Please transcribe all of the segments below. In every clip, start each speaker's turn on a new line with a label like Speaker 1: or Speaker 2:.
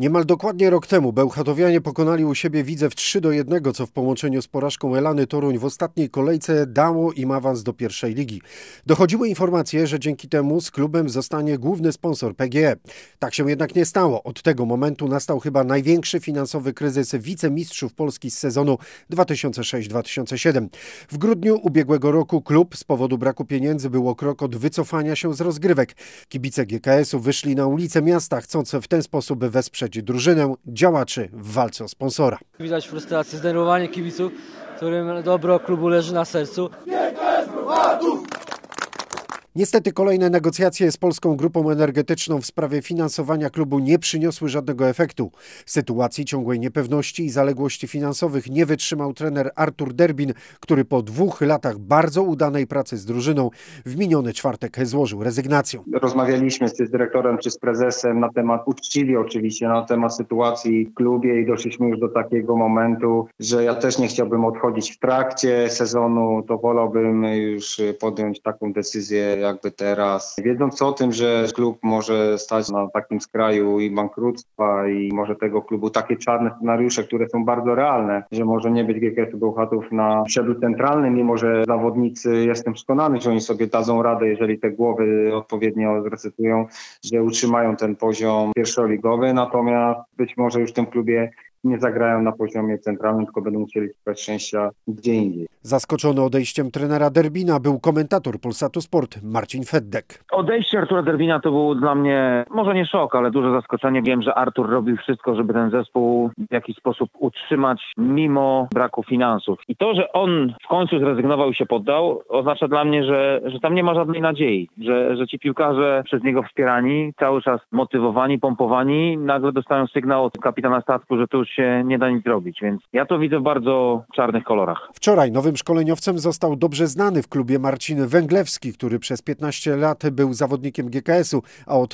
Speaker 1: Niemal dokładnie rok temu bełchatowianie pokonali u siebie Widzew 3-1, co w połączeniu z porażką Elany Toruń w ostatniej kolejce dało im awans do pierwszej ligi. Dochodziły informacje, że dzięki temu z klubem zostanie główny sponsor PGE. Tak się jednak nie stało. Od tego momentu nastał chyba największy finansowy kryzys wicemistrzów Polski z sezonu 2006-2007. W grudniu ubiegłego roku klub z powodu braku pieniędzy był o krok od wycofania się z rozgrywek. Kibice GKS-u wyszli na ulice miasta, chcąc w ten sposób wesprzeć drużynę działaczy w walce o sponsora.
Speaker 2: Widać frustrację, zdenerwowanie kibiców, którym dobro klubu leży na sercu.
Speaker 1: Niestety kolejne negocjacje z Polską Grupą Energetyczną w sprawie finansowania klubu nie przyniosły żadnego efektu. Sytuacji ciągłej niepewności i zaległości finansowych nie wytrzymał trener Artur Derbin, który po 2 latach bardzo udanej pracy z drużyną w miniony czwartek złożył rezygnację.
Speaker 3: Rozmawialiśmy z dyrektorem czy z prezesem na temat, uczciwie oczywiście, na temat sytuacji w klubie i doszliśmy już do takiego momentu, że ja też nie chciałbym odchodzić w trakcie sezonu, to wolałbym już podjąć taką decyzję jakby teraz. Wiedząc o tym, że klub może stać na takim skraju i bankructwa i może tego klubu takie czarne scenariusze, które są bardzo realne, że może nie być GKS-u Bełchatów na osiedlu centralnym, mimo że zawodnicy, jestem przekonany, że oni sobie dadzą radę, jeżeli te głowy odpowiednio zrecytują, że utrzymają ten poziom pierwszoligowy, natomiast być może już w tym klubie nie zagrają na poziomie centralnym, tylko będą musieli szukać szczęścia gdzie indziej.
Speaker 1: Zaskoczony odejściem trenera Derbina był komentator Polsatu Sport Marcin Feddek.
Speaker 4: Odejście Artura Derbina to był dla mnie może nie szok, ale duże zaskoczenie. Wiem, że Artur robił wszystko, żeby ten zespół w jakiś sposób utrzymać mimo braku finansów. I to, że on w końcu zrezygnował i się poddał, oznacza dla mnie, że tam nie ma żadnej nadziei, że ci piłkarze przez niego wspierani, cały czas motywowani, pompowani, nagle dostają sygnał od kapitana statku, że to już się nie da nic zrobić, więc ja to widzę w bardzo czarnych kolorach.
Speaker 1: Wczoraj nowym szkoleniowcem został dobrze znany w klubie Marcin Węglewski, który przez 15 lat był zawodnikiem GKS-u, a od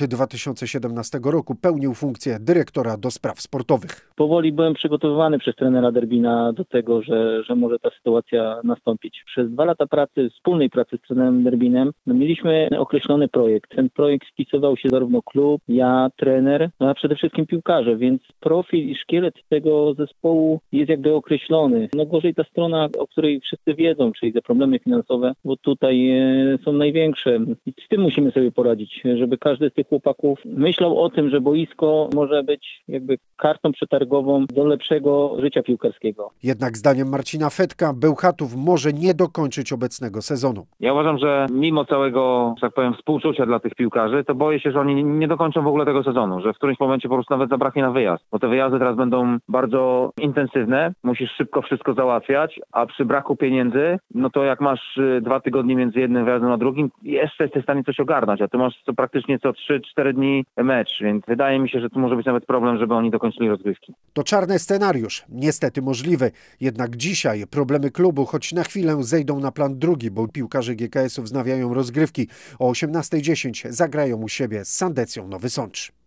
Speaker 1: 2017 roku pełnił funkcję dyrektora do spraw sportowych.
Speaker 5: Powoli byłem przygotowywany przez trenera Derbina do tego, że może ta sytuacja nastąpić. Przez 2 lata wspólnej pracy z trenerem Derbinem, mieliśmy określony projekt. Ten projekt spisywał się zarówno klub, ja, trener, a przede wszystkim piłkarze, więc profil i szkielet tego zespołu jest jakby określony. No gorzej ta strona, o której wszyscy wiedzą, czyli te problemy finansowe, bo tutaj są największe. I z tym musimy sobie poradzić, żeby każdy z tych chłopaków myślał o tym, że boisko może być jakby kartą przetargową do lepszego życia piłkarskiego.
Speaker 1: Jednak zdaniem Marcina Feddka Bełchatów może nie dokończyć obecnego sezonu.
Speaker 4: Ja uważam, że mimo całego, że tak powiem, współczucia dla tych piłkarzy, to boję się, że oni nie dokończą w ogóle tego sezonu, że w którymś momencie po prostu nawet zabraknie na wyjazd, bo te wyjazdy teraz będą bardzo intensywne, musisz szybko wszystko załatwiać, a przy braku pieniędzy, no to jak masz 2 tygodnie między jednym wyjazdem a drugim, jeszcze jesteś w stanie coś ogarnąć, a ty masz praktycznie co 3-4 dni mecz, więc wydaje mi się, że tu może być nawet problem, żeby oni dokończyli rozgrywki.
Speaker 1: To czarny scenariusz, niestety możliwy, jednak dzisiaj problemy klubu choć na chwilę zejdą na plan drugi, bo piłkarze GKS-u wznawiają rozgrywki. O 18:10 zagrają u siebie z Sandecją Nowy Sącz.